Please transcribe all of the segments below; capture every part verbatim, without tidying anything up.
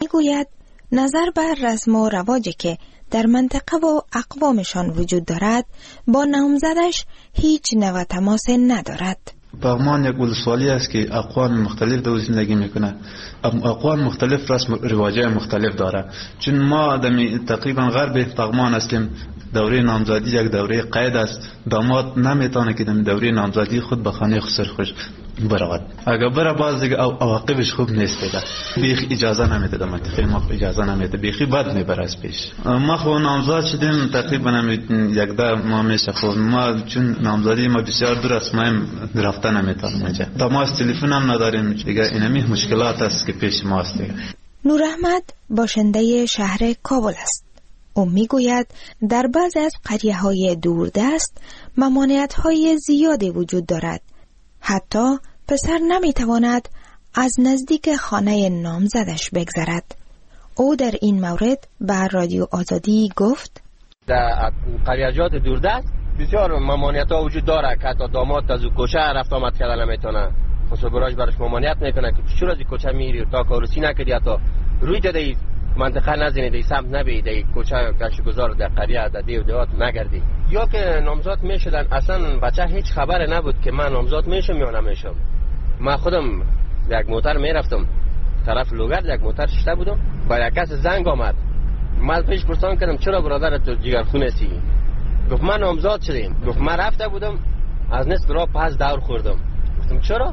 میگوید نظر بر رسم و رواجی که در منطقه و اقوامشان وجود دارد با نامزدش هیچ نوع تماس ندارد. پغمان یک ولسوالی است که اقوام مختلف در زندگی میکنه. اقوام مختلف رسم و رواجای مختلف داره. چون ما دمی تقریبا غرب پغمان هستیم، دوره نامزدی یک دوره قید است. داماد نمیتونه که دمی دوره نامزدی خود به خانه خسر خوش برود. اگر بره باز دیگه عواقبش خوب نیست دیگه. بیخ اجازه نمیده، در منطقه ما اجازه نمیده، بیخی بد میبره از پیش. ما خو نامزد شدیم تقریبا یک ده ما میشه. خب ما چون نامزدی ما بسیار دور است، ما رفته نمیتونیم اینجا. تماس تلفن هم نداریم دیگه. اینمی مشکلات است که پیش ما است دیگه. نور احمد باشنده شهر کابل است. او میگوید در بعضی از قریه‌های دوردست ممانعت‌های زیادی وجود دارد. حتی پسر نمیتواند از نزدیک خانه نامزدش بگذرد. او در این مورد به رادیو آزادی گفت: در قریه‌جات دوردست بسیار ممانعت‌ها وجود داره که حتی داماد از کوچه رفت آمد کردن نمیتونه. خصوصا براش براش ممانعت میکنه که چرا از کوچه میری تا کارسی نکردی، حتی روی جده منطقه نزنی، دی سمت نبی، دی کوچه گشت گذار در قریه در دیو دیوات نگردی. یا که نامزاد میشدن اصلا بچه هیچ خبر نبود که من نامزاد میشم یا نمیشم. من خودم یک موتر میرفتم طرف لوگرد، یک موتر شته بودم، با یک کس زنگ آمد. من پیش پرسان کردم چرا برادر تو جگرخونه سی؟ گفت من نامزاد شدیم. گفت من رفته بودم از نصف راه پس دور خوردم. گفتم چرا؟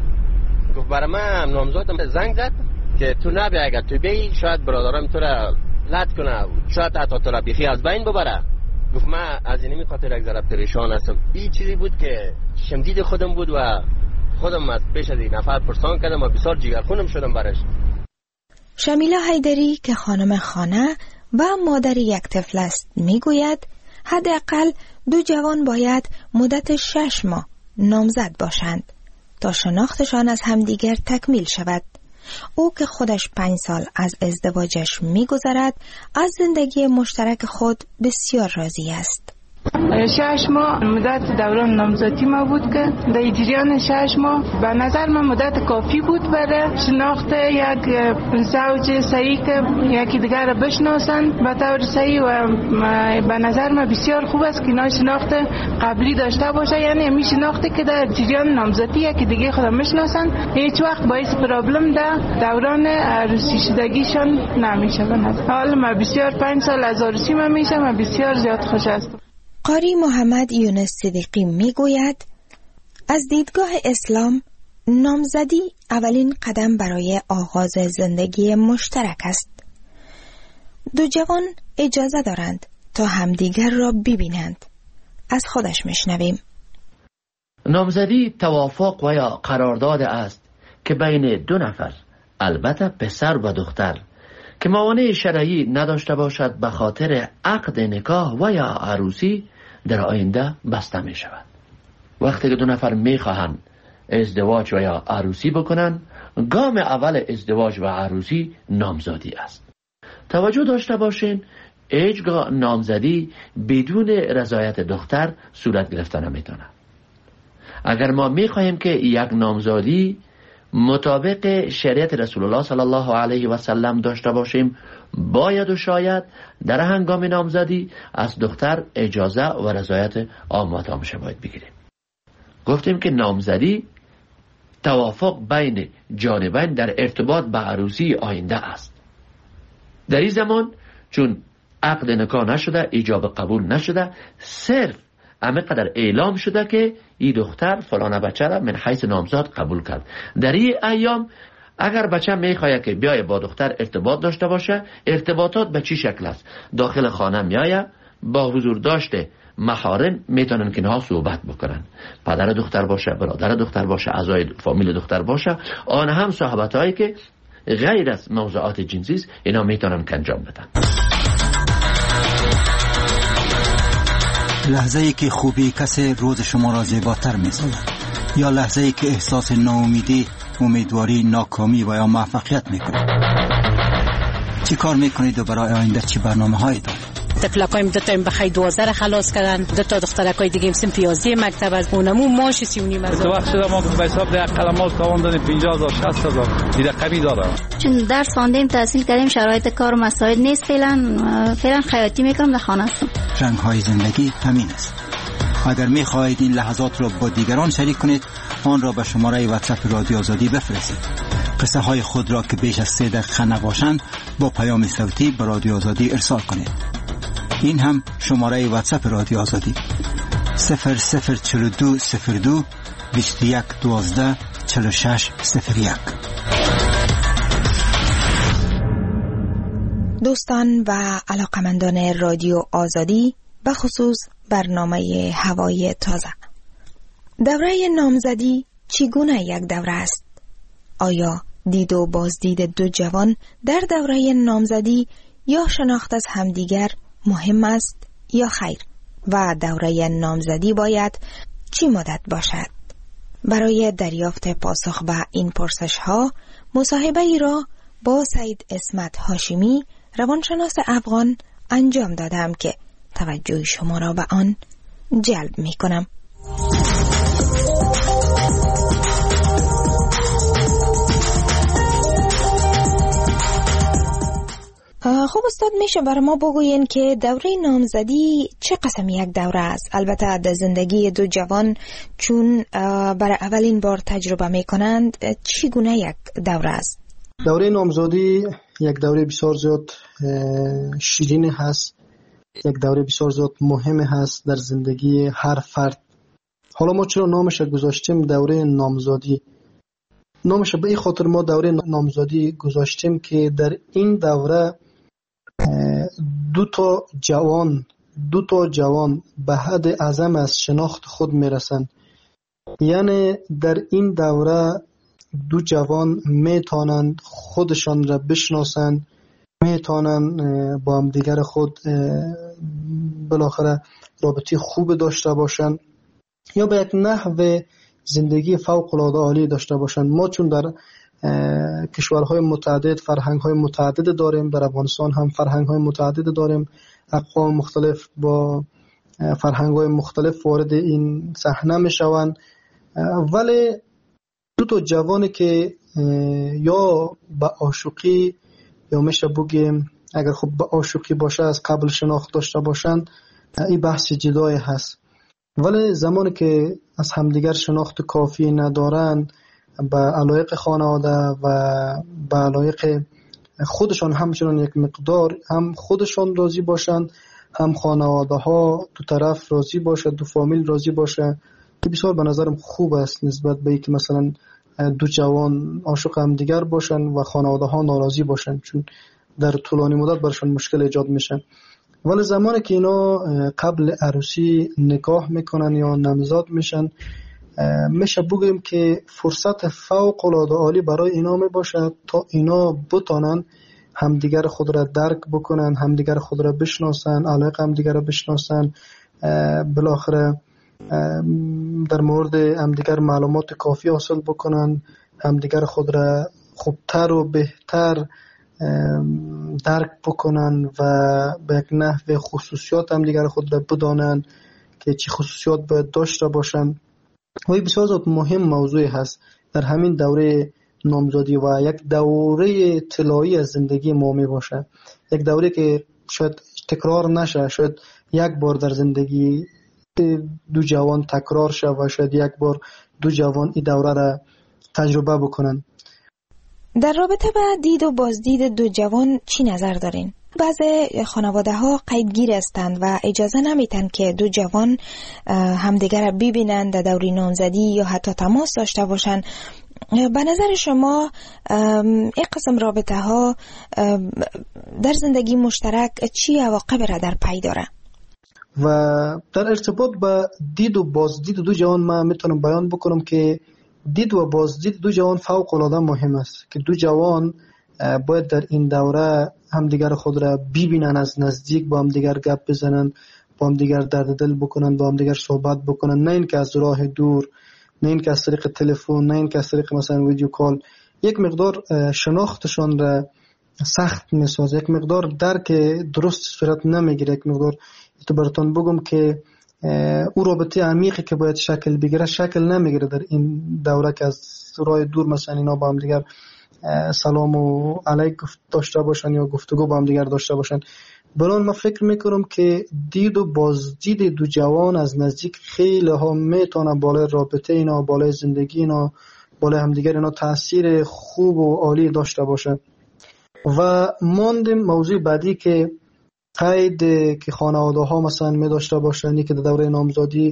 گفت برای من نامزادم زنگ زد که تو نبی، اگر تو بی شاید برادرم تو را لط کنه، شاید حتی تو را بیخی از بین ببره. گفت من از اینمی خاطر یک ذره پریشان هستم. این چیزی بود که شمدید خودم بود و خودم از پیش از این نفر پرسان کردم و بسیار جگرخونم شدم برش. شمیلا حیدری که خانم خانه و مادر یک طفل است میگوید حداقل دو جوان باید مدت شش ماه نامزد باشند تا شناختشان از همدیگر تکمیل شود. او که خودش پنج سال از ازدواجش می‌گذرد از زندگی مشترک خود بسیار راضی است. شش ماه مدت دوران نامزدی ما بود که در جریان شش ماه به نظر من مدت کافی بود برای شناخت یک زوج صحیح که یکی دیگر را بشناسن به طور صحیح و به نظر من بسیار خوب است که اینا شناخت قبلی داشته باشه، یعنی همین شناختی که در جریان نامزدی یکی دیگه خود میشناسن هیچ وقت باعث پرابلم در دوران عروسی شدگیشان نمیشه. به نظر حالا من بسیار پنج سال از عروسی من میشم و بسیار زیاد خوش هستم. قاری محمد یونس صدیقی میگوید از دیدگاه اسلام نامزدی اولین قدم برای آغاز زندگی مشترک است. دو جوان اجازه دارند تا همدیگر را ببینند. از خودش میشنویم. نامزدی توافق و یا قرارداد است که بین دو نفر، البته پسر و دختر، که موانع شرعی نداشته باشد به خاطر عقد نکاح و یا عروسی در آینده بسته می شود. وقتی که دو نفر می خواهند ازدواج و یا عروسی بکنند، گام اول ازدواج و عروسی نامزدی است. توجه داشته باشین هیچگاه نامزدی بدون رضایت دختر صورت گرفته نمیتونه. اگر ما می خواهیم که یک نامزدی مطابق شریعت رسول الله صلی الله علیه و سلم داشته باشیم، باید و شاید در هنگام نامزدی از دختر اجازه و رضایت آماتامشه باید بگیریم. گفتیم که نامزدی توافق بین جانبین در ارتباط به عروسی آینده است. در این زمان چون عقد نکاح نشده، ایجاب قبول نشده، صرف اما قدر اعلام شده که این دختر فلان بچه را من حیث نامزاد قبول کرد. در این ایام اگر بچه میخواه که بیای با دختر ارتباط داشته باشه، ارتباطات به چی شکل است؟ داخل خانه میایه، با حضور داشته محارم میتونن که اینها صحبت بکنن. پدر دختر باشه، برادر دختر باشه، اعضای فامیل دختر باشه، آن هم صحبت هایی که غیر از موضوعات جنسی است، اینا میتونن که انجام بدن. لحظه ای که خوبی کسی روز شما را زیباتر می‌سازد، یا لحظه ای که احساس ناامیدی، امیدواری، ناکامی و یا موفقیت میکنید. چی کار میکنید و برای آینده چی برنامه هایی دارید؟ تفلکایم دو تا این بخای دوازده خلاص کردن، دو تا دخترکای دیگه سن پیازده مکتب از اونمو ماش سی و نیم از تو وقت شده ما به حساب ده کلمات تواندن پنجاه هزار شصت هزار دیگه کمی داره. چون درس خواندیم تحصیل کردیم شرایط کار و مسائل نیست، فعلا فعلا خیاطی میکنم در خانه هستم. رنگ های زندگی همین است. اگر می خواهید این لحظات را با دیگران شریک کنید آن را به شماره واتساپ رادیو آزادی بفرستید. قصه های خود را که بیش از سه دقیقه نباشند با پیام صوتی به رادیو آزادی ارسال کنید. این هم شماره واتساپ رادیو آزادی صفر صفر چهل و دو صفر دو بیست و یک دوازده چهل و شش صفر یک. دوستان و علاقمندان رادیو آزادی، به خصوص برنامه هوای تازه، دوره نامزدی چگونه یک دوره است؟ آیا دید و بازدید دو جوان در دوره نامزدی یا شناخت از همدیگر مهم است یا خیر؟ و دوره نامزدی باید چی مدت باشد؟ برای دریافت پاسخ به این پرسش ها مصاحبه ای را با سید اسمت هاشمی، روانشناس افغان انجام دادم که توجه شما را به آن جلب می کنم. خب استاد، میشه برای ما بگوین که دوره نامزدی چه قسم یک دوره است؟ البته در زندگی دو جوان چون برای اولین بار تجربه میکنند چگونه یک دوره است؟ دوره نامزدی یک دوره بسیار زیاد شیرین هست، یک دوره بسیار زیاد مهم هست در زندگی هر فرد. حالا ما چرا نامش گذاشتیم دوره نامزدی؟ نامش به این خاطر ما دوره نامزدی گذاشتیم که در این دوره دو تا جوان دو تا جوان به حد اعظم از شناخت خود میرسن. یعنی در این دوره دو جوان میتونن خودشان را بشناسن، میتونن با هم دیگر خود بالاخره رابطه خوب داشته باشن یا به یک نحو زندگی فوق العاده عالی داشته باشن. ما چون در کشورهای متعدد فرهنگ‌های متعدد داریم، در افغانستان هم فرهنگ‌های متعدد داریم، اقوام مختلف با فرهنگ‌های مختلف وارد این صحنه میشوند، ولی دو تا جوانی که یا به عاشقی یا میشه بگیم اگر خب به عاشقی باشه از قبل شناخت داشته باشند، این بحث جدای هست. ولی زمانی که از همدیگر شناخت کافی ندارن، به علایق خانواده و به علایق خودشان همچنان یک مقدار هم خودشان راضی باشن، هم خانواده ها دو طرف راضی باشه، دو فامیل راضی باشه، که بسیار به نظرم خوب است نسبت به اینکه مثلا دو جوان عاشق هم دیگر باشن و خانواده ها ناراضی باشن، چون در طولانی مدت برشان مشکل ایجاد میشه. ولی زمانی که اینا قبل عروسی نکاح میکنن یا نامزد میشن، میشه بگیم که فرصت فوق العاده عالی برای اینا میباشه تا اینا بتونن همدیگر خود را درک بکنن، همدیگر خود را بشناسن، علاقه همدیگر را بشناسن، بالاخره در مورد همدیگر معلومات کافی حاصل بکنن، همدیگر خود را خوبتر و بهتر درک بکنن و به یک نحو خصوصیات همدیگر خود را بدانن که چه خصوصیات باید داشته باشن. و این بسیار زیاد مهم موضوعی هست در همین دوره نامزدی و یک دوره طلایی از زندگی ما می باشه، یک دوره که شاید تکرار نشه، شاید یک بار در زندگی دو جوان تکرار شه و شاید یک بار دو جوان این دوره را تجربه بکنن. در رابطه با دید و بازدید دو جوان چی نظر دارین؟ بعضی خانواده ها قیدگیر هستند و اجازه نمیتن که دو جوان همدیگر را ببینند در دوره نامزدی یا حتی تماس داشته باشند. به نظر شما این قسم رابطه ها در زندگی مشترک چی عواقب را در پی داره؟ و در ارتباط با دید و بازدید دو جوان ما میتونم بیان بکنم که دید و بازدید دو جوان فوق العاده مهم است که دو جوان باید در این دوره همدیگر خود را ببینن، از نزدیک با همدیگر گپ بزنن، با همدیگر درد دل بکنن، با همدیگر صحبت بکنن، نه اینکه از راه دور، نه اینکه از طریق تلفن، نه اینکه از طریق مثلا ویدیو کال. یک مقدار شناختشان را سخت میسازه، یک مقدار درک درست صورت نمیگیره. یک مقدار تو براتون بگم که او رابطه عمیقی که باید شکل بگیره شکل نمیگیره در این دوره که از راه دور مثلا اینا با هم دیگر سلام و علیک داشته باشن یا گفتگو با هم دیگر داشته باشن. برای من فکر میکنم که دید و بازدید دو جوان از نزدیک خیلی ها میتونه بالای رابطه اینا، بالای زندگی اینا، بالای همدیگر اینا تاثیر خوب و عالی داشته باشه. و ماندیم موضوع بعدی که قید که خانواده ها مثلا می داشته باشن، که در دوره نامزادی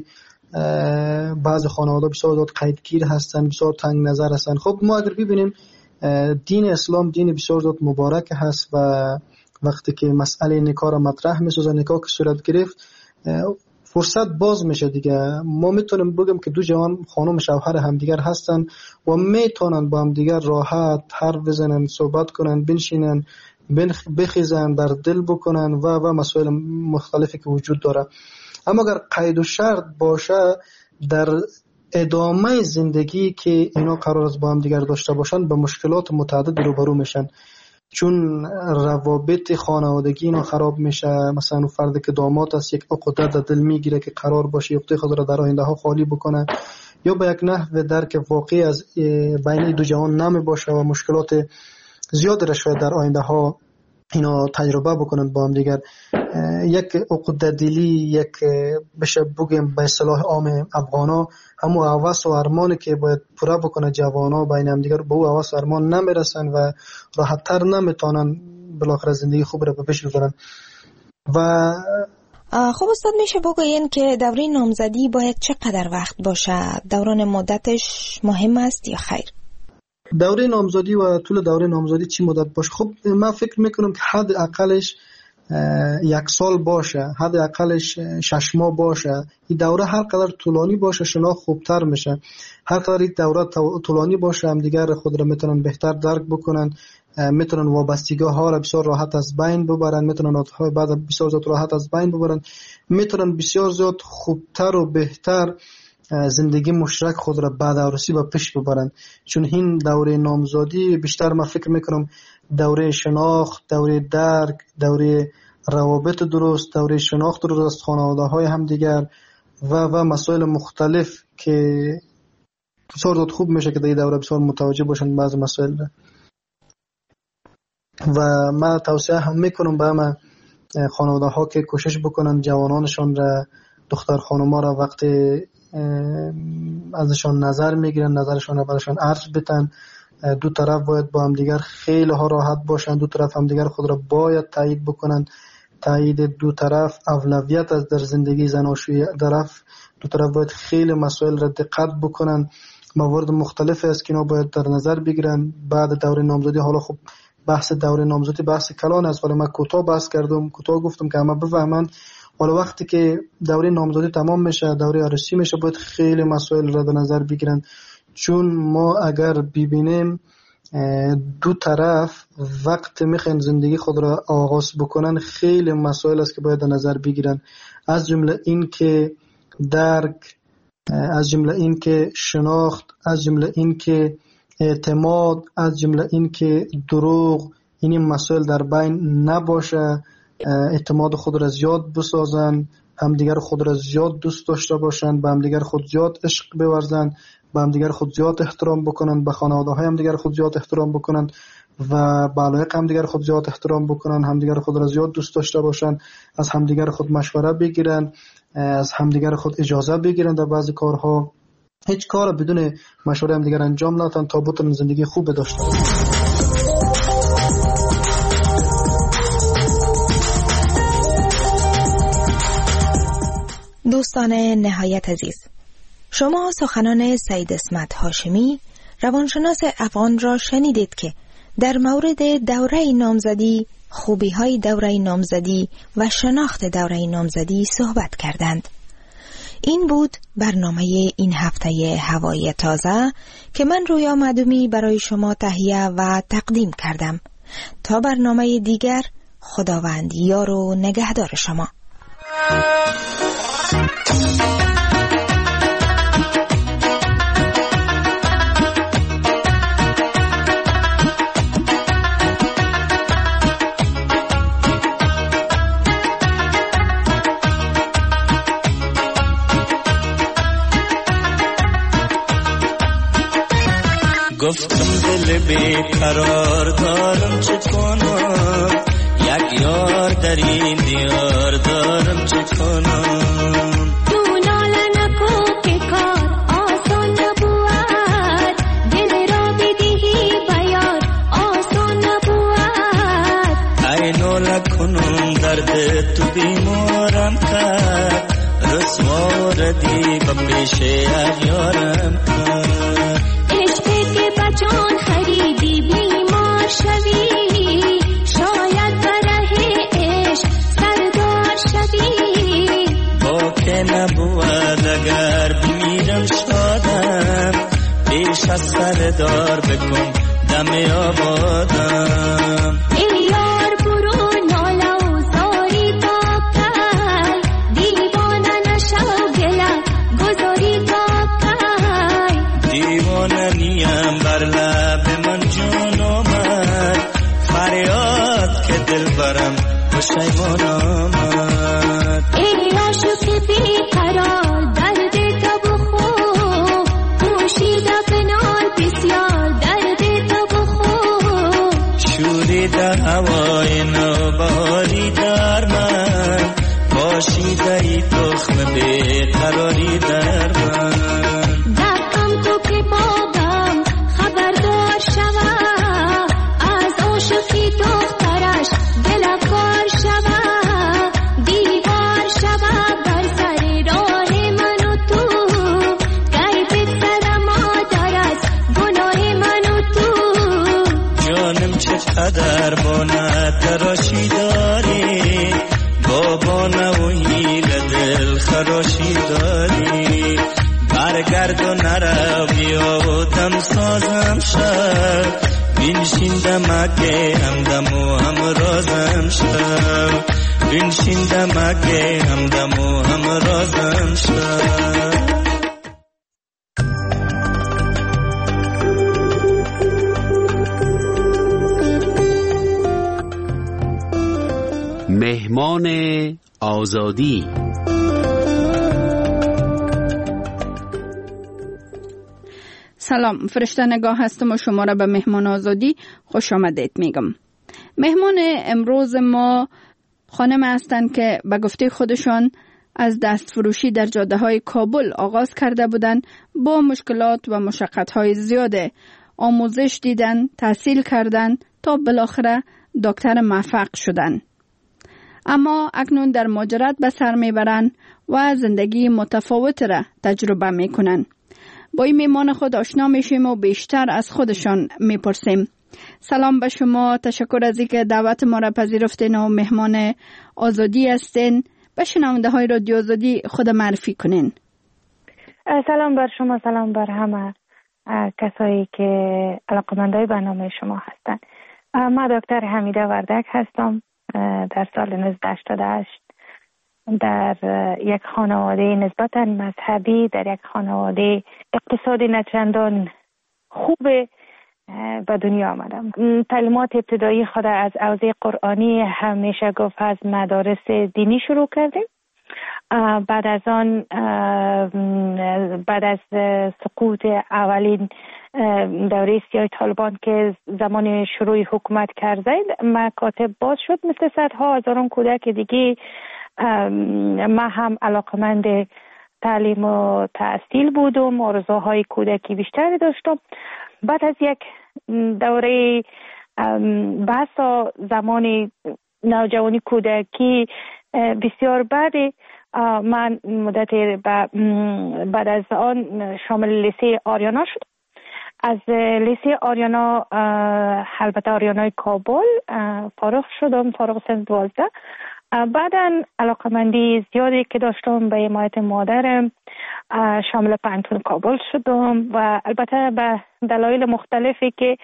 بعض خانواده بسیار زیاد قیدگیر هستن، بسیار تنگ نظر هستن. خب ما اگر ببینیم دین اسلام دین بسیار زیاد مبارک هست و وقتی که مسئله نکاح را مطرح می‌سازه، نکاح که صورت گرفت فرصت باز میشه دیگه. ما میتونیم بگم که دو جوان خانم شوهر همدیگر هستن و میتونن با همدیگر راحت حرف بزنن، صحبت کنن، بنشینن، بخیزن، در دل بکنن و و مسائل مختلفی که وجود داره. اما اگر قید و شرط باشه در ادامه زندگی که اینا قرار است با هم دیگر داشته باشن به مشکلات متعدد روبرو میشن، چون روابط خانوادگی اینا خراب میشه. مثلا اون فردی که داماد است یک عقده در دل میگیره که قرار باشه عقده خود را در آینده ها خالی بکنه، یا به یک نحو درک واقعی از بین دو جوان نمی باشه و مشکلات زیاد را شاید در آینده ها اینا تجربه بکنن با هم دیگر. یک عقده دلی، یک بشه بگیم به اصطلاح عام افغانا همون هوس و ارمانی که باید پوره بکنه جوانا بین هم دیگر به او هوس و ارمان نمیرسن و راحت‌تر نمیتونن بالاخره زندگی خوب را به پیش ببرن. و خب استاد میشه بگوین که دوره نامزدی باید چقدر وقت باشه؟ دوران مدتش مهم است یا خیر؟ دوره نامزدی و طول دوره نامزدی چی مدت باشه؟ خب من فکر میکنم که حد اقلش یک سال باشه، حد اقلش شش ماه باشه. این دوره هر قدر طولانی باشه شناخت خوبتر میشه. هر قدر این دوره طولانی باشه هم دیگر خود را میتونن بهتر درک بکنن، میتونن وابستگی ها را بسیار راحت از بین ببرن، میتونن عادتهای بعد بسیار زیاد راحت از بین ببرن، میتونن بسیار زیاد خوبتر و بهتر زندگی مشترک خود را بعد عروسی با پیش ببرن. چون این دوره نامزادی بیشتر من فکر میکنم دوره شناخت، دوره درک، دوره روابط درست، دوره شناخت درست خانواده های هم دیگر و و مسائل مختلف که بسیار خوب میشه که در این دوره بسیار متوجه باشن بعض مسائل. و من توصیه هم میکنم به همه خانواده ها که کوشش بکنن جوانانشان را، دختر خانوما را وقتی ازشان نظر میگیرن نظرشان را برشان عرض بتن. دو طرف باید با هم دیگر خیلی ها راحت باشن، دو طرف هم دیگر خود را باید تایید بکنن. تایید دو طرف اولویت از در زندگی زناشویی طرف. دو طرف باید خیلی مسائل را دقت بکنن. موارد مختلفی است که اینا باید در نظر بگیرن بعد دوره نامزدی. حالا خب بحث دوره نامزدی بحث کلان است ولی من کوتاه بحث کردم، کوتاه گفتم که همه بفهمن. حالا وقتی که دوره نامزدی تمام میشه، دوره عروسی میشه، باید خیلی مسائل را در نظر بگیرن. چون ما اگر ببینیم دو طرف وقت میخوان زندگی خود را آغاز بکنن خیلی مسائل است که باید در نظر بگیرن. از جمله این که درک، از جمله این که شناخت، از جمله این که اعتماد، از جمله این که دروغ، این مسائل در بین نباشه. اعتماد خود را زیاد بسازن، همدیگر خود را زیاد دوست داشته باشن، به همدیگر خود زیاد عشق بورزن، به همدیگر خود زیاد احترام بکنن، به خانواده های همدیگر خود زیاد احترام بکنن و به علایق همدیگر خود زیاد احترام بکنن، همدیگر خود را زیاد دوست داشته باشن، از همدیگر خود مشوره بگیرن، از همدیگر خود اجازه بگیرن در بعضی کارها. هیچ کار بدون مشوره همدیگر انجام ندن تا بتونن زندگی خوب داشته باشن. دوستان نهایت عزیز، شما سخنان سید اسمت هاشمی روانشناس افغان را شنیدید که در مورد دوره نامزدی، خوبی های دوره نامزدی و شناخت دوره نامزدی صحبت کردند. این بود برنامه این هفته هوای تازه که من رویا معدومی برای شما تهیه و تقدیم کردم. تا برنامه دیگر، خداوند یار و نگهدار شما. بیقرار دارم چه کنم، یک یار در این دیار دارم چه کنم. تو ناله نکو که کار آسان نبود، دل را بدهی بیار آسان نبود. ای ناله کنم درد تو بیمارم کرد، رسوا ردی به پیش یارم کرد. عشقی که بچان خریدی بیمار شوی، شاید بره عشق سردار شوی. با که نبود اگر بمیرم شادم، پیش از سردار بکن دم آبادم. ای یار برو ناله و زاری تا کی، دیوانه نشو گله گذاری تا کی. دیوانه نیم بر لب من جان آمد، فریاد که دل برم پشیمان آمد. ای عاشق بیقرار درد تو بخو، پوشیده بنال بسیار درد تو بخو. شوریده هوای نوبهاری در من، باشیده ای تخم بیقراری در من. دقم تو که بابم خبردار شوه، از عاشقی دخترش دلکار شوه. دیوار شوه بر سر راه من و تو، گر بگذر مادر از گناه من و تو. جانم چقدر با نتراشی داری، بابا نوهی لدل خراشی داری. برگرد و نرو بیا و دم سازم شد، بینشین دمکه همدم و همرازم شد. بینشین دمکه همدم و همرازم شد. مهمان آزادی. سلام، فرشته نگاه هستم و شما را به مهمان آزادی خوش آمدید میگم. مهمان امروز ما خانم هستند که به گفته خودشان از دست فروشی در جاده های کابل آغاز کرده بودند. با مشکلات و مشقت های زیاده آموزش دیدن، تحصیل کردن تا بالاخره دکتر موفق شدن. اما اکنون در مهاجرت به سر میبرن و زندگی متفاوت را تجربه میکنن. با این میمان خود آشنا میشیم و بیشتر از خودشان میپرسیم. سلام به شما، تشکر از اینکه دعوت ما را پذیرفتین و مهمان آزادی هستین. به شنونده های رادیو آزادی خود معرفی کنین. سلام بر شما، سلام بر همه کسایی که علاقه‌مندای برنامه شما هستند. من دکتر حمیده وردک هستم. در سال نوزده هشتاد و هشت در یک خانواده نسبتاً مذهبی، در یک خانواده اقتصادی نچندان خوب به دنیا آمدم. تعلیمات ابتدایی خود از حوزه قرآنی همیشه گفت از مدارس دینی شروع کردیم. بعد از آن بعد از سقوط اولین دوره سیاه طالبان که زمان شروع حکومت کرد، مکاتب باز شد مثل صدها هزاران کودک دیگه. ما هم علاقمند تعلیم و تحصیل بودم، آرزوهای کودکی بیشتری داشتم. بعد از یک دوره بحث زمان نوجوانی کودکی بسیار بعد، من مدت بعد از آن شامل لیسه آریانا شدم. از لیسه آریانا، البته آریانای کابل، فارغ شدم، فارغ سن دوازده. بعداً علاقمندی زیادی که داشتم به حمایت مادرم شامل پانتون کابل شدم و البته به دلایل مختلفی که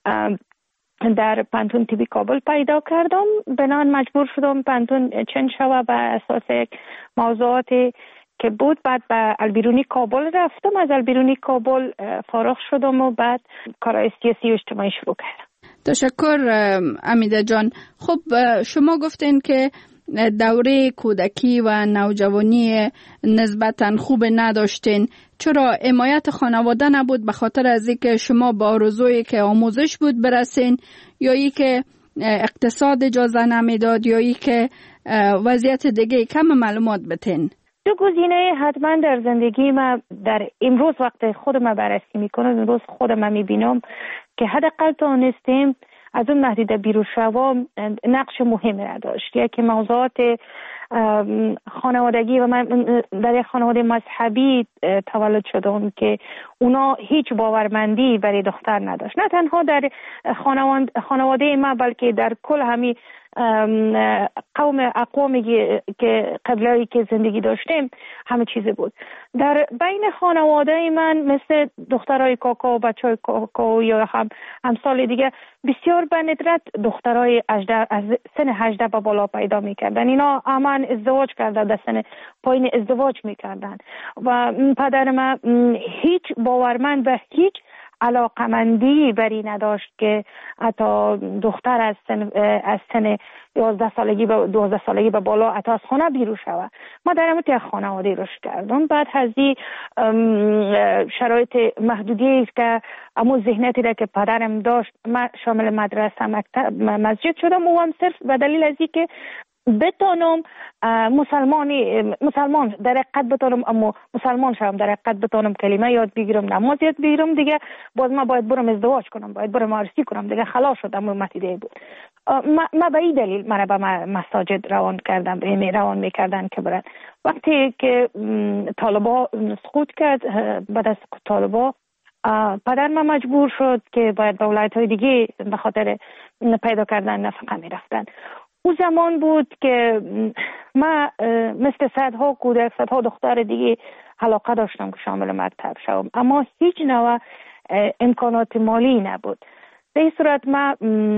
در پانتون تیبی کابل پیدا کردم، بنان مجبور شدم پانتون چنج شوه به اساس موضوعاتی که بود. بعد به البیرونی کابل رفتم، از البیرونی کابل فارغ شدم و بعد کارهای سیاسی و اجتماعی شروع کردم. تشکر امیده جان. خب شما گفتین که دوره کودکی و نوجوانی نسبتاً خوب نداشتین. چرا حمایت خانواده نبود؟ به خاطر از اینکه شما با آرزویی که آموزش بود برسین، یا ای که اقتصاد اجازه نمیداد، یا ای که وضعیت دیگه؟ کم معلومات بتین. دو گزینه حتما در زندگی ما در امروز وقت خودم بررسی میکنم، امروز خودم میبینم که حداقل تونستیم از اون محدوده بیرون شوم نقش مهمی را داشت. یکی موضوعات خانوادگی و من در یک خانواده مذهبی تولد شدم که اونا هیچ باورمندی برای دختر نداشت، نه تنها در خانواده ما بلکه در کل همین قوم اقوامی که قبلایی که زندگی داشتیم همه چیز بود. در بین خانواده من مثل دخترای کاکا و بچهای کاکا یا هم همسال دیگه بسیار به ندرت دخترای از سن هجده به بالا پیدا میکردن. اینا همان ازدواج کردن، در سن پایین ازدواج میکردن و پدر من هیچ باورمند به هیچ علاقمندی بری نداشت که حتی دختر از سن از سن یازده سالگی به دوازده سالگی به بالا حتی از خانه بیرون شود. ما در همون یک خانواده رشد کردم. بعد از این شرایط محدودی است که امو ذهنیتی را که پدرم داشت، من شامل مدرسه مکتب مسجد شدم و هم صرف به دلیل از اینکه بتانم مسلمانی مسلمان در حقیقت بتانم، اما مسلمان شدم در حقیقت بتانم کلمه یاد بگیرم، نماز یاد بگیرم، دیگه باز ما باید برم ازدواج کنم، باید برم عروسی کنم، دیگه خلاص شدم. متیده بود ما, ما به این دلیل مرا به مساجد روان کردم، می روان میکردن که برن. وقتی که طالبا سقوط کرد، بعد از طالبا پدر ما مجبور شد که باید به ولایت‌های دیگه به خاطر پیدا کردن نفقه میرفتن. او زمان بود که ما مثل صدها کودک، صدها دختر دیگه علاقه داشتم که شامل مکتب شوم، اما هیچ نوع امکانات مالی نبود. به این صورت ما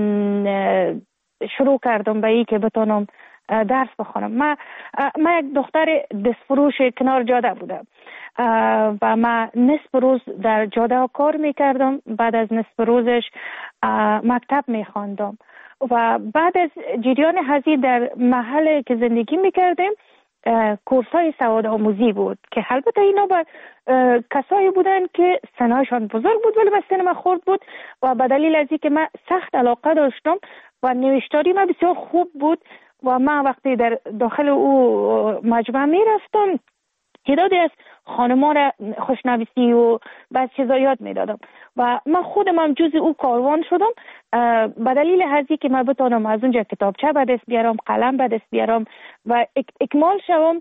شروع کردم به این که بتونم درس بخونم. ما ما یک دختر دستفروش کنار جاده بودم و ما نصف روز در جاده کار میکردم، بعد از نصف روزش مکتب میخواندم و بعد از جریان هزی در محل که زندگی میکردیم کورس های سواد آموزی بود که البته اینا با کسایی بودن که سنایشان بزرگ بود ولی به سن من خورد بود و به دلیل از اینکه من سخت علاقه داشتم و نوشتاری من بسیار خوب بود و من وقتی در داخل او مجمع میرفتم تعدادی از خانم‌ها را خوشنویسی و بعض چیزا یاد میدادم و من خودم هم جز او کاروان شدم به دلیل هزی که من بتونم از اونجا کتابچه به دست بیارم، قلم به دست بیارم و اکمال شوم.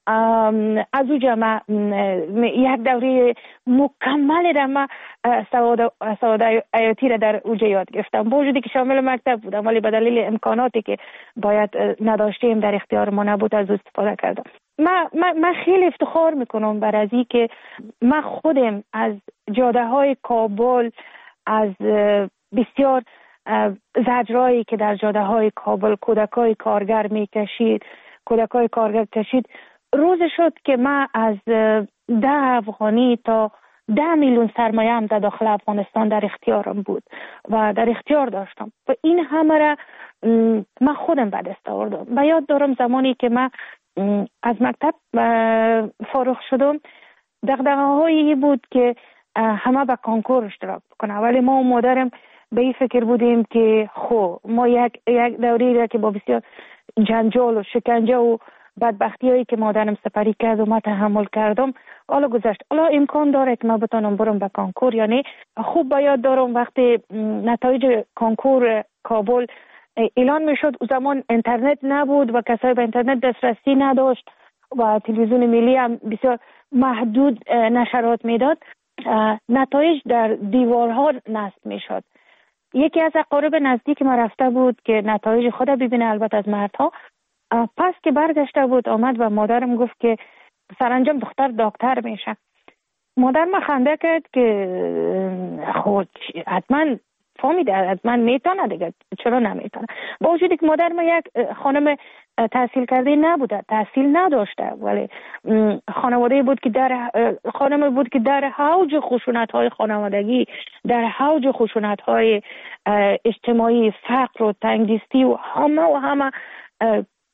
از اونجا من یک دوره مکمل را من سواد سواد حیاتی را در اونجا یاد گرفتم، با وجودی که شامل مکتب بودم ولی به دلیل امکاناتی که باید نداشتیم در اختیار ما نبود از استفاده کردم. من من خیلی افتخار میکنم بر از این که من خودم از جاده های کابل، از بسیار زجرایی که در جاده های کابل کودکای کارگر میکشید کودکای کارگر کشید روز شد که من از ده افغانی تا ده میلیون سرمایه هم در داخل افغانستان در اختیارم بود و در اختیار داشتم و این همه را من خودم به دست آوردم. و یاد دارم زمانی که من از مکتب فارغ شدم دغدغه‌هایی بود که همه به کنکور اشتراک بکنه، ولی ما و مادرم به این فکر بودیم که خب ما یک یک دوری را که با بسیار جنجال و شکنجه و بدبختی هایی که مادرم سپری کرد و ما تحمل کردم حالا گذشت، حالا امکان داره که ما بتونم برم به کنکور. یعنی خوب باید دارم وقتی نتایج کنکور کابل اعلان میشد، او زمان اینترنت نبود و کسایی به اینترنت دسترسی نداشت و تلویزیون ملی هم بسیار محدود نشرات میداد، نتایج در دیوارها نصب میشد. یکی از اقارب نزدیک ما رفته بود که نتایج خود ببینه، البته از مردها. پس که برگشته بود آمد و مادرم گفت که سرانجام دختر دکتر میشه. مادر ما خنده کرد که خود حتما فهمیده حتما میتونه دیگه، چرا نمیتونه؟ با وجودی که مادر ما یک خانم تحصیل کرده نبوده، تحصیل نداشته، ولی خانواده بود که در خانم بود که در حوج خشونت های خانوادگی، در حوج خشونت های اجتماعی، فقر و تنگدستی و همه و همه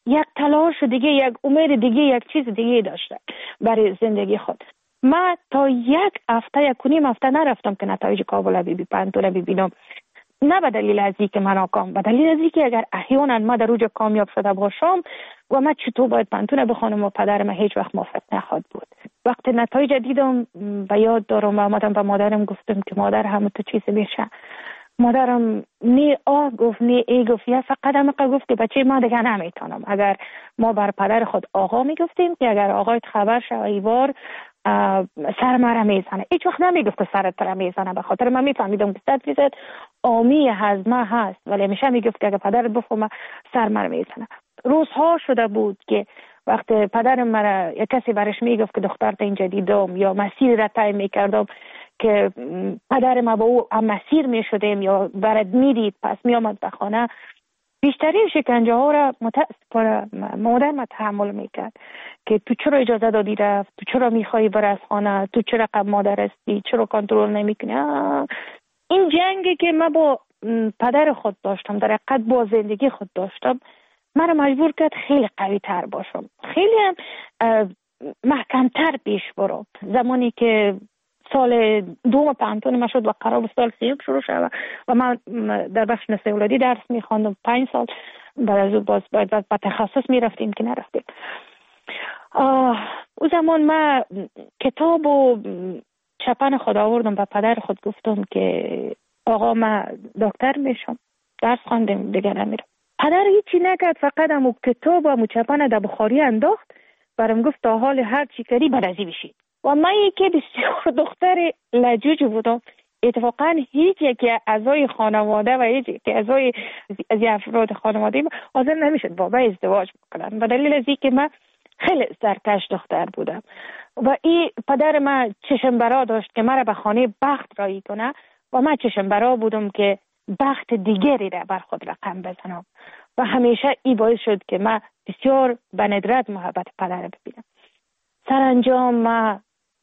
یک تلاش دیگه، یک امید دیگه، یک چیز دیگه داشته برای زندگی خود. من تا یک هفته یک و نیم هفته نرفتم که نتایج کابل بی بی پنتون ببینم، نه به دلیل از اینکه من ناکام، به دلیل از اینکه اگر احیانا ما در اوج کامیاب شده باشم و من چطور باید پنتون بخونم و پدر من هیچ وقت موافق نخواهد بود. وقتی نتایج دیدم به یاد دارم و آمدم به مادرم گفتم که مادر همه تو چیز میشه. مادرم نی آه گفت نی ای گفت، یا فقط هم گفت که بچه ما دیگه نمیتونم. اگر ما بر پدر خود آقا میگفتیم که اگر آقایت خبر شه ایوار سر مرا میزنه، هیچ وقت نمیگفت که سرت را میزنه، به خاطر من میفهمیدم که صد فیصد آمی هضمه هست، ولی همیشه میگفت که اگر پدرت بفهمه سر مرا میزنه. روزها شده بود که وقتی پدرم مرا یک کسی برش میگفت که دخترت اینجا دیدم یا مسیر را طی میکردم که پدر ما با او هم مسیر میشدیم یا برد میدید پس میامد به خانه، بیشترین شکنجه ها را متاسفانه مادر ما تحمل میکرد که تو چرا اجازه دادی رفت، تو چرا میخوایی بر از خانه، تو چرا قبل مادر هستی، چرا کنترل نمیکنی. این جنگی که من با پدر خود داشتم، در حقیقت با زندگی خود داشتم، مرا مجبور کرد خیلی قوی تر باشم، خیلی هم محکم تر پیش برم. زمانی که سال دوم پنتون ما شد و قرار بود سال سیوم شروع شد و من در بخش نسل اولادی درس میخواندم پنج سال، بعد از اون باز باید با تخصص میرفتیم که نرفتیم. او زمان من کتاب و چپن خود آوردم و پدر خود گفتم که آقا من دکتر میشم، درس خواندم دیگه نمیرم. پدر هیچی نکرد، فقط همون کتاب و همون چپن در بخاری انداخت، برام گفت تا حال هر چی کردی برازی بشید. و من یکی بسیار دختر لجوج بودم، اتفاقا هیچ یکی اعضای خانواده و هیچ یکی اعضای از افراد خانواده حاضر نمیشد با من ازدواج بکنن، به دلیل از اینکه من خیلی سرکش دختر بودم و این پدر من چشم برا داشت که مرا به خانه بخت رایی کنه و من چشم برا بودم که بخت دیگری را بر خود رقم بزنم و همیشه این باعث شد که من بسیار به ندرت محبت پدر ببینم. سرانجام من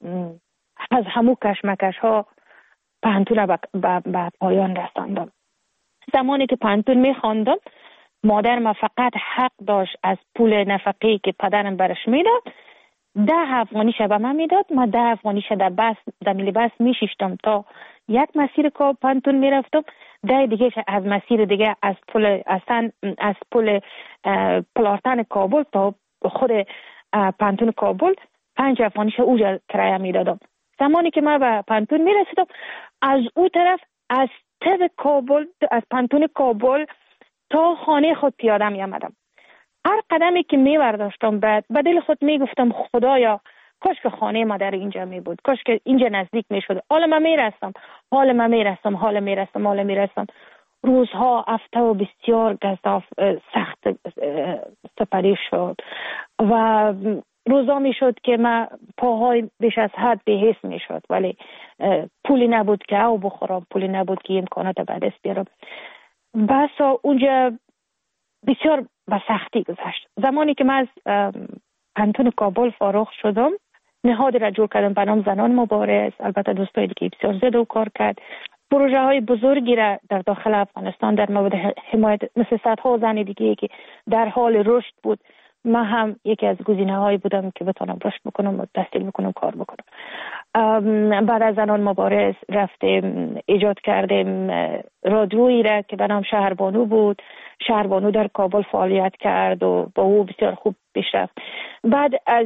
از همو کشمکش ها پنتون را به پایان رساندم. زمانی که پنتون می خواندم مادر ما فقط حق داشت از پول نفقه‌ای که پدرم برش میداد ده افغانیش به من میداد، ما ده افغانیش در بس در میلی بس میشیشتم تا یک مسیر که پنتون میرفتم، ده دیگه از مسیر دیگه از پول اصلا از پول پلارتن کابل تا خود پنتون کابل پنج افغانیش اوجا کرایه میدادم. زمانی که من به پنتون میرسیدم از او طرف از تب کابل از پنتون کابل تا خانه خود پیاده می آمدم. هر قدمی که می برداشتم بعد به دل خود می گفتم خدایا کاش که خانه ما در اینجا می بود، کاش که اینجا نزدیک می شد. حالا من می رسم حالا من می رسم حالا می رسم حالا می رسم روزها هفته و بسیار گزاف سخت سپری شد و روزا می شد که من پاهای بیش از حد بی‌حس می شد، ولی پولی نبود که او بخورم، پولی نبود که امکانات به دست بیارم. بسا اونجا بسیار به سختی گذشت. زمانی که من از پنتون کابل فارغ شدم نهادی را جور کردم به نام زنان مبارز، البته دوستای دیگه بسیار زیاده و کار کرد. پروژه های بزرگی را در داخل افغانستان در مورد حمایت مثل صدها زن دیگه که در حال رشد بود، من هم یکی از گزینه هایی بودم که بتونم رشد بکنم و تحصیل بکنم کار بکنم. بعد از زنان مبارز رفتیم ایجاد کردیم رادیویی را که به نام شهربانو بود. شهربانو در کابل فعالیت کرد و با او بسیار خوب پیش رفت. بعد از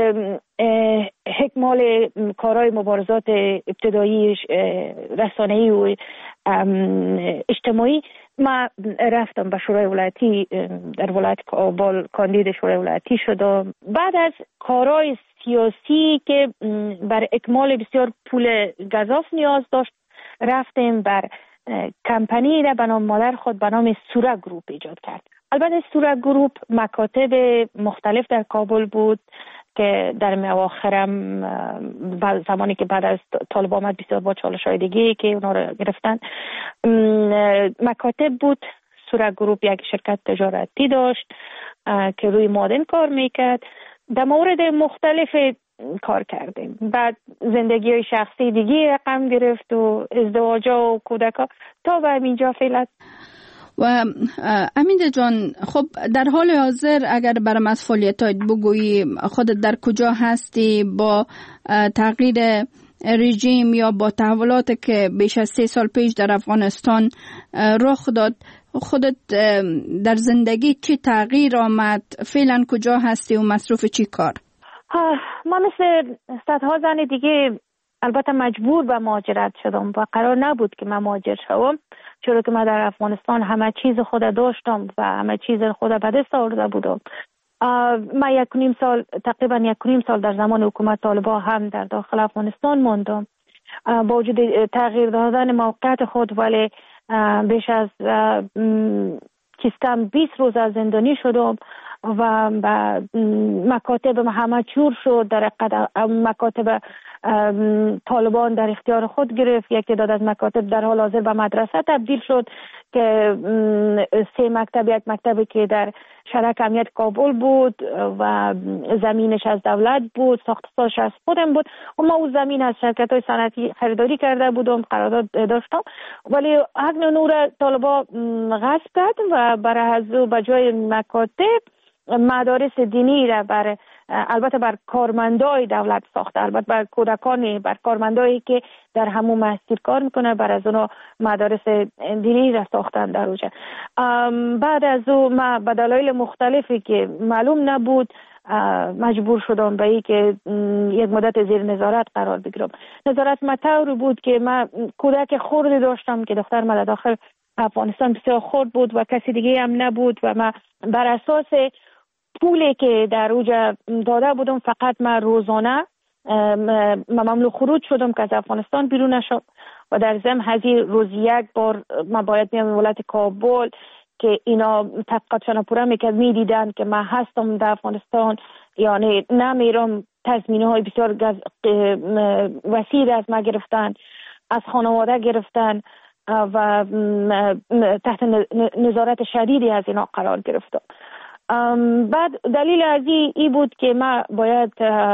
اکمال کارهای مبارزات ابتدایی رسانه‌ای و اجتماعی ما رفتم به شورای ولایتی در ولایت کابل کاندید شورای ولایتی شدم. بعد از کارهای سیاسی که بر اکمال بسیار پول گزاف نیاز داشت رفتیم بر کمپانی را به نام مادر خود به نام سورا گروپ ایجاد کرد. البته سورا گروپ مکاتب مختلف در کابل بود که در مواخرم زمانی که بعد از طالب آمد بسیار با چالش های دیگه که اونا رو گرفتن مکاتب بود. سورا گروپ یک شرکت تجارتی داشت که روی مادن کار میکرد. در مورد مختلف کار کردیم. بعد زندگی های شخصی دیگه رقم گرفت و ازدواج و کودکا تا به اینجا فعلا. و امید جان، خب در حال حاضر اگر برام از فعالیتات بگویی، خودت در کجا هستی با تغییر رژیم یا با تحولات که بیش از سه سال پیش در افغانستان رخ داد، خودت در زندگی چی تغییر آمد؟ فعلا کجا هستی و مصروف چی کار؟ ما مثل صدها زن دیگه البته مجبور به مهاجرت شدم و قرار نبود که من مهاجر شوم، چرا که من در افغانستان همه چیز خود داشتم و همه چیز خود به دست آورده بودم. من یک و نیم سال تقریبا یک و نیم سال در زمان حکومت طالبان هم در داخل افغانستان ماندم با وجود تغییر دادن موقعیت خود، ولی بیش از کستم بیست روز از زندانی شدم و مکاتب همه چور شد. در مکاتب طالبان در اختیار خود گرفت. یک تعداد از مکاتب در حال حاضر به مدرسه تبدیل شد که سه مکتب، یک مکتبی که در شرک امنیت کابل بود و زمینش از دولت بود، ساختش از خودم بود و ما اون زمین از شرکت های صنعتی خریداری کرده بودم، قرارداد داشتم، ولی حق نور طالبان غصب کرد و برای از به جای مکاتب مدارس دینی را بر البته بر کارمندای دولت ساخته، البته بر کودکان، بر کارمندایی که در همون مسجد کار میکنه، بر از اونها مدارس دینی را ساختن در اوجه. بعد از او ما به دلایل مختلفی که معلوم نبود مجبور شدم به این که یک مدت زیر نظارت قرار بگیرم. نظارت مطوری بود که من کودک خردی داشتم که دختر من داخل افغانستان بسیار خرد بود و کسی دیگه هم نبود و من بر اساس پولی که در اوجا داده بودم فقط من روزانه ممنوع خروج شدم که از افغانستان بیرون نشم و در ضمن هزی روز یک بار من باید میام ولایت کابل که اینا تحقیقاتشان پورا میکرد، میدیدن که من هستم در افغانستان، یعنی نمیرم. تضمینه های بسیار وسیع از ما گرفتن، از خانواده گرفتن و تحت نظارت شدیدی از اینا قرار گرفتم. بعد دلیل از ای بود که من باید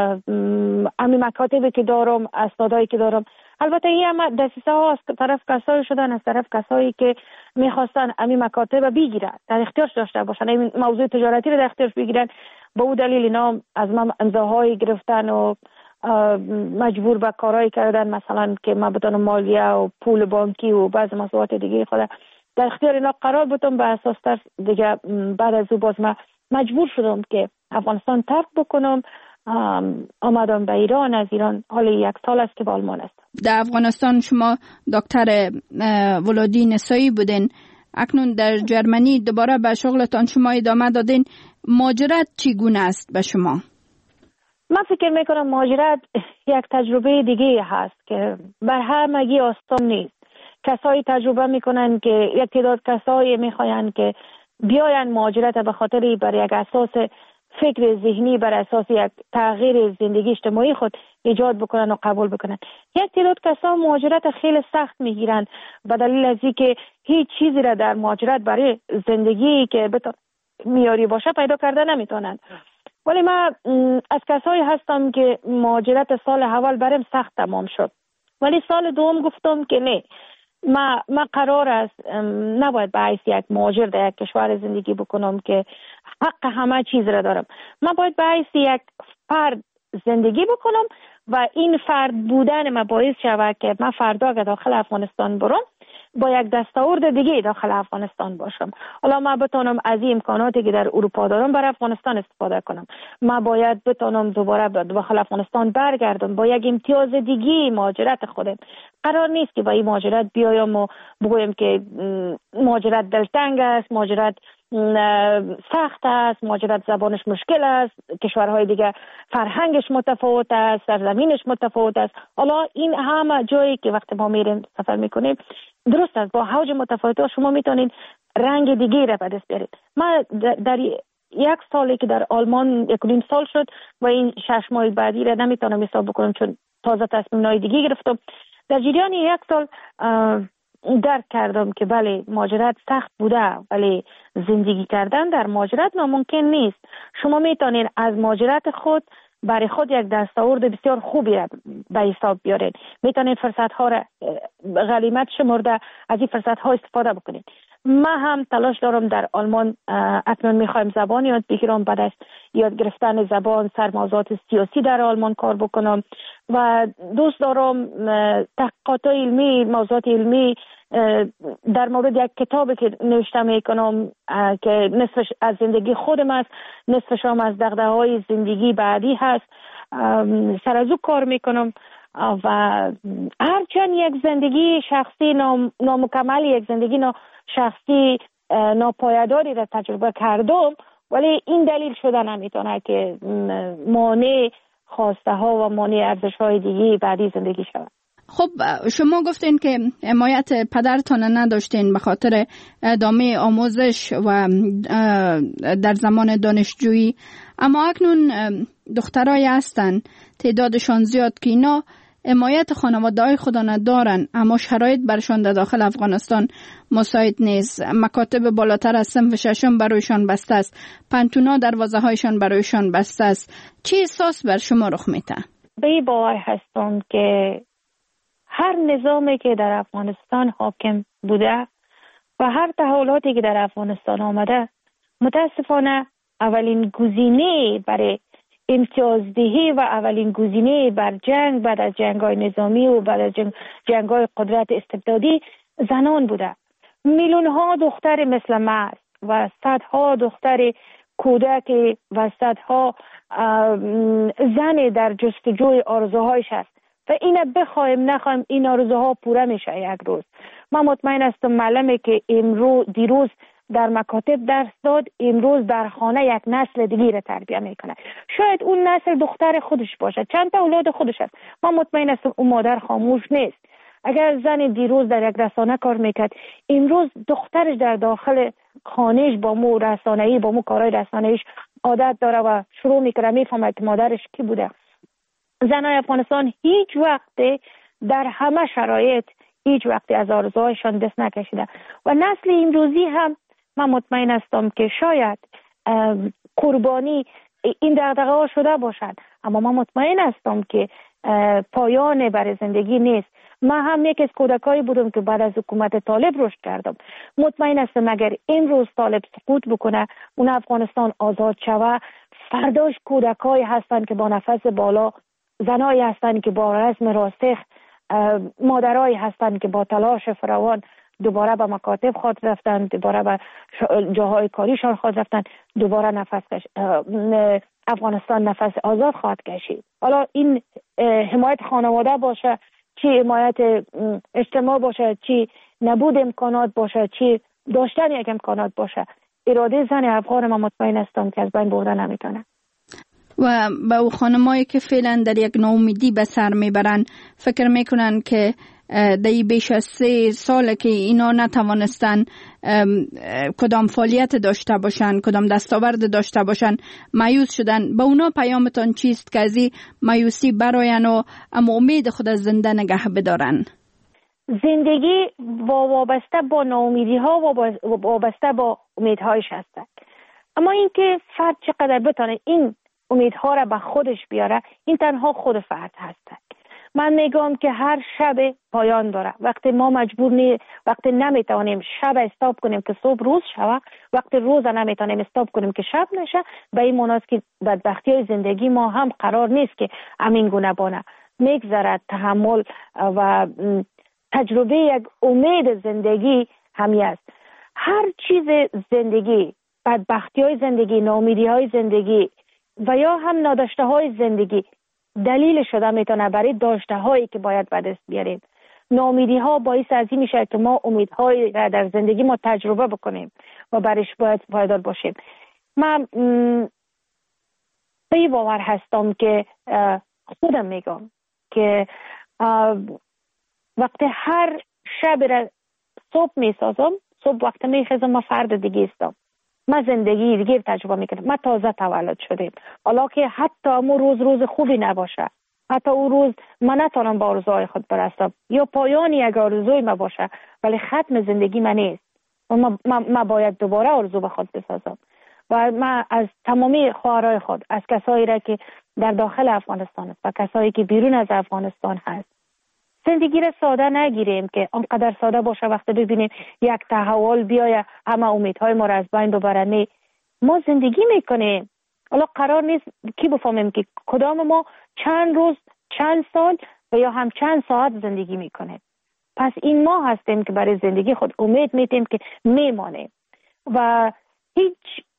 امی مکاتبی که دارم، اسنادایی که دارم، البته این هم دسیسه ها از طرف کسایی شدن، از طرف کسایی که میخواستن امی مکاتب بگیرن، در اختیارش داشته باشن، این موضوع تجارتی رو در اختیارش بگیرن. با او دلیل اینا از من امضاهایی گرفتن و مجبور به کارهایی کردن، مثلا که من بتونم مالیه و پول بانکی و بعض مسئولیت دیگه خود در اختیار اینا قرار بدم. به اساس تر دیگه بعد از او باز من مجبور شدم که افغانستان ترک بکنم. آمدم به ایران. از ایران حالا یک سال است که به آلمان هستم. در افغانستان شما دکتر ولادی نسایی بودین، اکنون در جرمنی دوباره به شغلتان شما ادامه دادین. مهاجرت چگونه است به شما؟ من فکر میکنم مهاجرت یک تجربه دیگه هست که بر همگی آسان نیست. کسایی تجربه میکنن که یک تعداد کسایی میخواین که بیاین مهاجرت به خاطر بر یک اساس فکر ذهنی، بر اساس یک تغییر زندگی اجتماعی خود ایجاد بکنن و قبول بکنن. یک تعداد کسا مهاجرت خیلی سخت میگیرن به دلیل از اینکه هیچ چیزی را در مهاجرت برای زندگی که بتونه میاری باشه پیدا کرده نمیتونن. ولی من از کسایی هستم که مهاجرت سال اول برام سخت تمام شد، ولی سال دوم گفتم که نه، ما ما قرار است نباید به حیث یک مهاجر در یک کشور زندگی بکنم که حق همه چیز را دارم. من باید به حیث یک فرد زندگی بکنم و این فرد بودن ما باعث شود که من فردا که داخل افغانستان برم با یک دستاورد دیگه داخل افغانستان باشم. حالا من بتونم از این امکاناتی که در اروپا دارم بر افغانستان استفاده کنم. من باید بتونم دوباره به داخل افغانستان برگردم با یک امتیاز دیگه مهاجرت خودم. قرار نیست که با این مهاجرت بیایم و بگویم که مهاجرت دلتنگ است، مهاجرت سخت است، مهاجرت زبانش مشکل است، کشورهای دیگه فرهنگش متفاوت است، سرزمینش متفاوت است. حالا این همه جایی که وقتی ما میریم سفر میکنیم درست است، با حوج متفاوت شما میتونید رنگ دیگه را به دست بیارید. من در یک سالی که در آلمان یک نیم سال شد و این شش ماه بعدی را نمیتونم حساب بکنم چون تازه تصمیم‌های دیگه گرفتم. در جریان یک سال درک کردم که بله مهاجرت سخت بوده، ولی زندگی کردن در مهاجرت ناممکن نیست. شما میتونید از مهاجرت خود برای خود یک دستاورد بسیار خوبی را به حساب بیارید. میتونید فرصت ها را غنیمت شمرده از این فرصت ها استفاده بکنید. من هم تلاش دارم در آلمان اکنون میخوایم زبان یاد بگیرم، بعد از یاد گرفتن زبان سرموضوعات سیاسی در آلمان کار بکنم و دوست دارم تحقیقات علمی، موضوعات علمی در مورد یک کتابی که نوشته میکنم که نصفش از زندگی خودم است، نصفش هم از دغدغه‌های زندگی بعدی هست، سر از او کار میکنم و هرچند یک زندگی شخصی نام، نامکمل، یک زندگی نا شخصی ناپایداری را تجربه کردم، ولی این دلیل شده نمیتونه که مانع خواسته ها و مانع ارزش های دیگه بعدی زندگی شود. خب شما گفتین که حمایت پدرتان نداشتین به خاطر ادامه آموزش و در زمان دانشجویی، اما اکنون دخترای هستن تعدادشان زیاد که اینا حمایت خانواده‌های خود ندارن، اما شرایط برشان در داخل افغانستان مساعد نیست. مکاتب بالاتر از صنف ششم برایشان بسته است، پنتونا دروازه‌هایشان برایشان بسته است. چه احساس بر شما رخ میده؟ به این باور هستم که هر نظامی که در افغانستان حاکم بوده و هر تحولاتی که در افغانستان آمده، متاسفانه اولین گزینه برای امتیازدهی و اولین گزینه بر جنگ بعد از جنگ‌های نظامی و بعد از جنگ جنگ‌های قدرت استبدادی زنان بوده. میلیون ها دختر مثل من و صدها دختر کودک و صدها زن در جستجوی آرزوهایش است و اینه بخوایم نخوایم این آرزوها پوره میشه یک روز. من مطمئن هستم معلمی که امروز دیروز در مکاتب درس داد، امروز در خانه یک نسل دیگه را تربیت میکنه. شاید اون نسل دختر خودش باشه، چند تا اولاد خودش است. من مطمئن هستم اون مادر خاموش نیست. اگر زن دیروز در یک رسانه کار میکرد، امروز دخترش در داخل خانهش با مو رسانه‌ای، با مو کارهای رسانه‌ایش عادت داره و شروع میکنه میفهمه که مادرش کی بوده. زنای افغانستان هیچ وقت در همه شرایط هیچ وقت از آرزوهایشان دست نکشیده و نسل امروزی هم من مطمئن هستم که شاید قربانی این دغدغه ها شده باشد، اما من مطمئن هستم که پایان برای زندگی نیست. من هم یک از کودکایی بودم که بعد از حکومت طالب رشد کردم. مطمئن هستم اگر این روز طالب سقوط بکنه، اون افغانستان آزاد شوه، فرداش کودکایی هستند که با نفس بالا، زنایی هستند که با رزم راسخ، مادرایی هستند که با تلاش فراوان دوباره به مکاتب خود رفتن، دوباره به جاهای کاریشان خود رفتن، دوباره نفس کش... افغانستان نفس آزاد خواهد کشید. حالا این حمایت خانواده باشه، چی حمایت اجتماع باشه، چی نبود امکانات باشه، چی داشتن یک امکانات باشه، اراده زن افغان ما مطمئن هستم که از بین برده نمیتونه. و با او خانمایی که فعلا در یک ناامیدی به سر میبرن، فکر میکنن که در بیش از سه ساله که اینا نتوانستن کدام فعالیت داشته باشن، کدام دستاورد داشته باشن، مایوس شدن. به اونا پیامتان چیست که از این مایوسی براین و اما امید خود از زنده نگه بدارن؟ زندگی وابسته با ناامیدی ها و وابسته با امیدهایش هستند، اما اینکه فرد چقدر بتونه این امیدها را به خودش بیاره، این تنها خود فرد هست. من میگم که هر شب پایان داره. وقتی ما مجبور نی وقتی نمیتونیم شب استاپ کنیم که صبح روز شوه، وقتی روز نمیتونیم استاپ کنیم که شب نشه، به این معناست که بدبختی زندگی ما هم قرار نیست که همین گونه بانه. میگذرد تحمل و تجربه یک امید زندگی همی است. هر چیز زندگی، بدبختی های زندگی، ناامیدی های زندگی و یا هم ناداشته های زندگی دلیل شده میتونه برای داشته هایی که باید به دست بیاریم. ناامیدی ها باعث از این میشه که ما امیدهایی را در زندگی ما تجربه بکنیم و برایش باید پایدار باشیم. من به باور هستم که خودم میگم که وقتی هر شب را صبح میسازم، صبح وقتی میخیزم ما فرد دیگه هستم، ما زندگی دیگه تجربه میکنم. ما تازه تولد شدیم، حالا که حتی امو روز روز خوبی نباشه، حتی اون روز من نتونم با آرزوهای خود برسم یا پایانی یک آرزوی ما باشه، ولی ختم زندگی من نیست و ما, ما, ما باید دوباره آرزو به خود بسازم. و من از تمامی خواهرای خود، از کسایی را که در داخل افغانستان است و کسایی که بیرون از افغانستان هست، زندگی را ساده نگیریم که آنقدر ساده باشه وقتی ببینیم یک تحول بیایه همه امیدهای ما را از بین ببره. نه، ما زندگی میکنیم. حالا قرار نیست کی بفهمیم که کدام ما چند روز، چند سال و یا هم چند ساعت زندگی میکنیم. پس این ما هستیم که برای زندگی خود امید میتیم که میمانیم و هیچ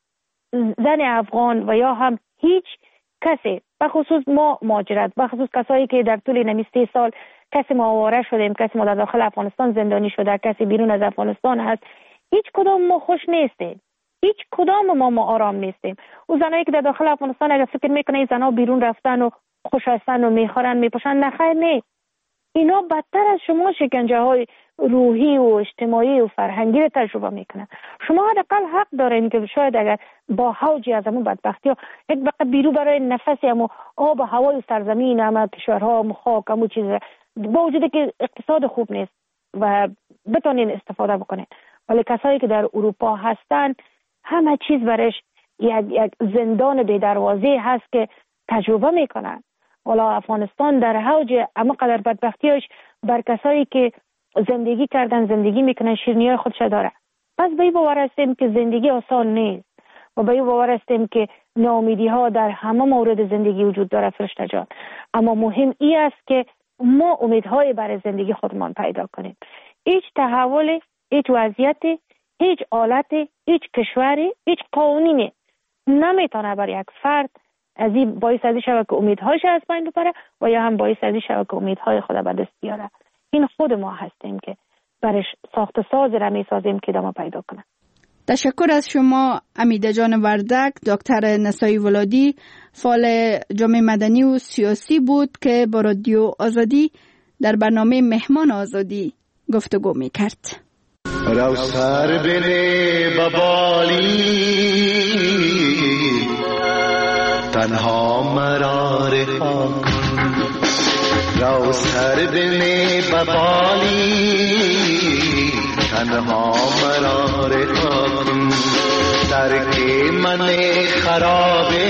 زن افغان و یا هم هیچ کسی، بخصوص ما مهاجرت، بخصوص کسایی که در طول نمی سی سال کسی ما آواره شدیم، کسی ما در داخل افغانستان زندانی شده، کسی بیرون از افغانستان هست، هیچ کدام ما خوش نیستیم. هیچ کدام ما ما آرام نیستیم. او زنایی که در داخل افغانستان اگر فکر میکنه این زنها بیرون رفتن و خوش هستن و میخورن میپوشن، نخیر نه. اینا بدتر از شما شکنجه های روحی و اجتماعی و فرهنگی رو تجربه میکنن. شما حداقل حق دارین که شاید اگر با حوجی از همون بدبختی ها یک وقت بیرو برای نفسی همو آب و هوای سرزمین همه کشورها همو خاک همو چیز با وجود که اقتصاد خوب نیست و بتونین استفاده بکنین، ولی کسایی که در اروپا هستن همه چیز برش یک, یک زندان بی دروازه هست که تجربه میکنن. والا افغانستان در حوج اما قدر بدبختیش بر کسایی که زندگی کردن زندگی میکنن شیرینی‌های خودش داره. پس به این باور هستیم که زندگی آسان نیست و به این باور هستیم که ناامیدی ها در همه مورد زندگی وجود داره فرشته جان، اما مهم این است که ما امیدهای برای زندگی خودمان پیدا کنیم. هیچ تحول، هیچ وضعیت، هیچ حالت، هیچ کشوری، هیچ قانونی نمیتونه برای یک فرد از این باعث ازی شود که امیدهاش از بین ببره و یا هم باعث ازی شود که امیدهای خود به دست بیاره. این خود ما هستیم که برش ساخت ساز را میسازیم که ادامه پیدا کنه. تشکر از شما امیده جان وردک. دکتر نسایی ولادی فعال جامعه مدنی و سیاسی بود که با رادیو آزادی در برنامه مهمان آزادی گفتگو میکرد. رو سر بنه ببالی تنها مرا رها کن، رو سر بنه ببالی تنها مرا رها کن، ترک من خرابه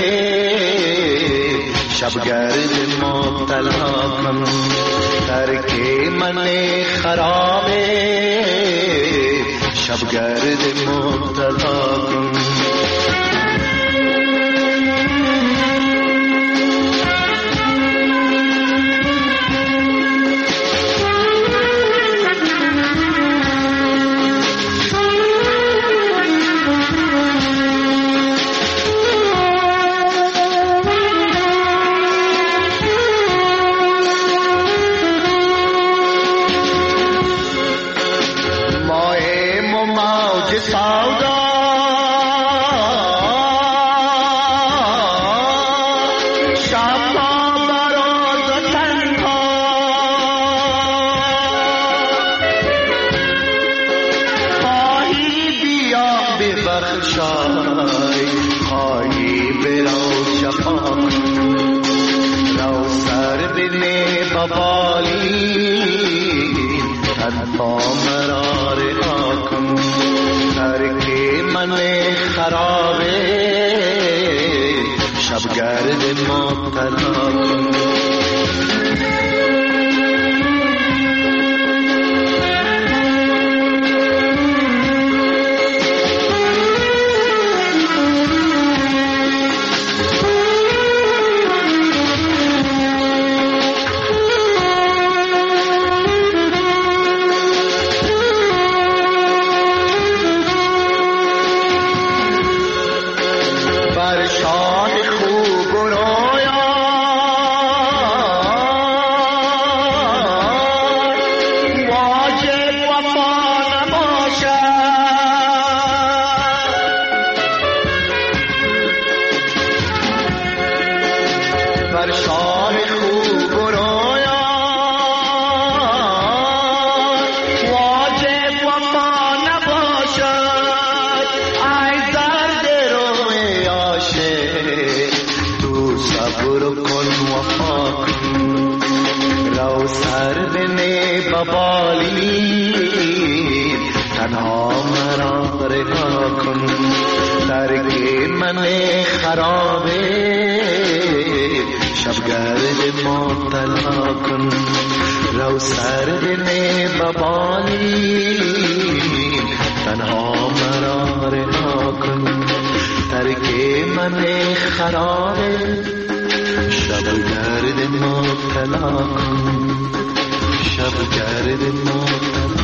شبگرد مبتلا کن، ترک من خرابه شبگرد مبتلا کن. رو سر مهربانی تنها مرا رها کن ترک من خراب شب گرد مبتلا کن شب گرد مبتلا